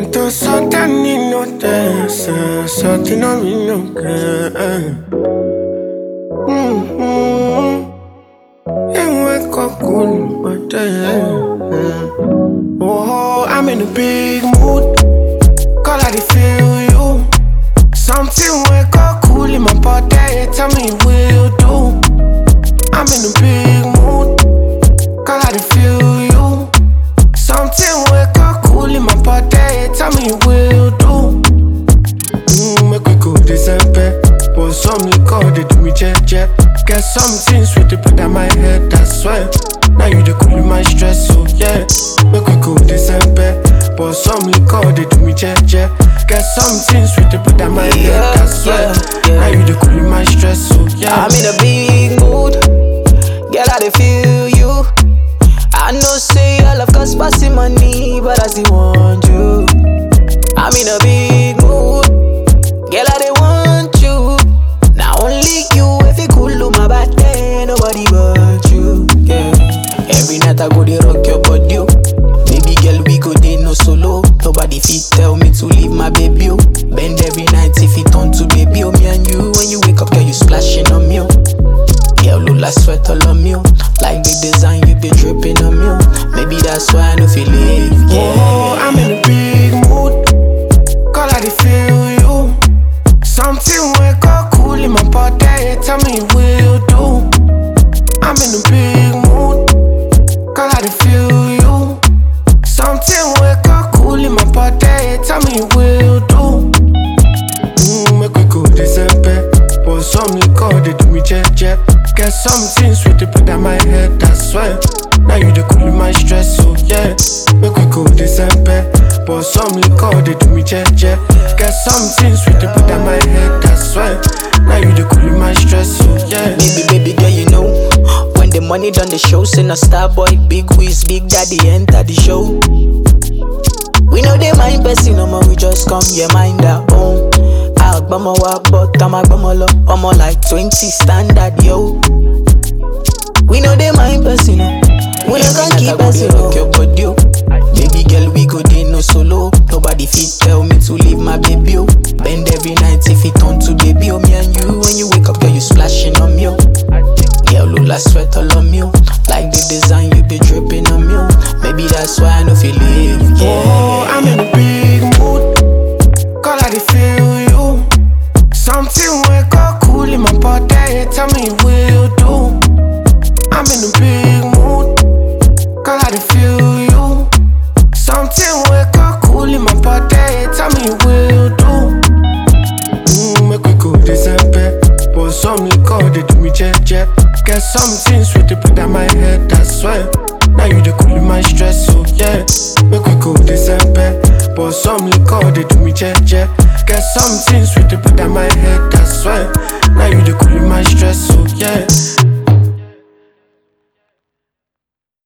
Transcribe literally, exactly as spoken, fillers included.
Quanto soltanto non te, sotto non mi non che. And wake up cool, but oh, I'm in a big mood. Call I feel you. Something wake up cool in my body. Tell me will do. I'm in a big mood. Call I feel you. Something wake up cool in my body. Tell me will do. Mm, make we go December. But some liquor they do me jet jet. Get something sweet to put on my head, I swear. Now you the cool in my stress, so yeah. Make we go December. But some liquor they do me jet jet. Get something sweet to put on my head, I swear. Yeah, yeah. Now you the cool in my stress, so yeah. I'm in a big mood. Girl, I dey feel you. I know say all of cost passing money, but I still want you. I'm in a big mood. Girl, I dey want you. Now only you, if you cool on my body, nobody but you. Yeah. Every night I go dey rock your body, oh. Baby girl, we go dey no solo. Nobody fit tell me to leave my baby, oh. Bend every night if it turn to baby, oh. Me and you, when you wake up, girl, you splashing on me, oh. Yeah, look like sweat all on me, oh. Like the design, you be dripping on me, oh. Maybe that's why I no feel leave, yeah. Oh, I'm in a big mood. Call I feel you. Something wake up cool in my body. Tell me will do. I'm in a big mood. Call I feel you. Something wake up cool in my body. Tell me will do. Mm, make we go December. But some liquor they do me jet jet. Get something sweet to put on my head, I swear. Now you the cool in my stress, so yeah. Make we go December. But some liquor they do me jet jet. Get something sweet to put on my head, I swear. Now you the cool in my stress, so yeah. Baby, baby girl, you know when the money done the show, send a star boy, big whiz, big daddy enter the show. We know they mind person, no more, we just come, yeah, mind our own. Agbama wa but I'm agbama lo, I'm like twenty standard, yo. We know they mind person, no. We no can keep person, no. Baby girl, we go dey no solo. Nobody fit tell me to leave my baby, oh. Bend every night if it turn to baby, oh. Me and you, when you wake up, girl, you splashing on me, oh. Girl, look like sweat all on me, oh. Like the design, you be dripping on me, oh. Maybe that's why I no feel leave, yeah. Oh, I'm in a big mood. Call I feel you. Something wake up cool in my body. Tell me will do. I'm in a big mood. Call I feel you. Something wake up cool in my body. Tell me will do. Mm, make we go December. But some liquor they do me jet jet. Get something sweet to put on my head, I swear. Now you the cool in my stress, so yeah. Make we go December. But some liquor they do me jet jet. Get something sweet to put on my head.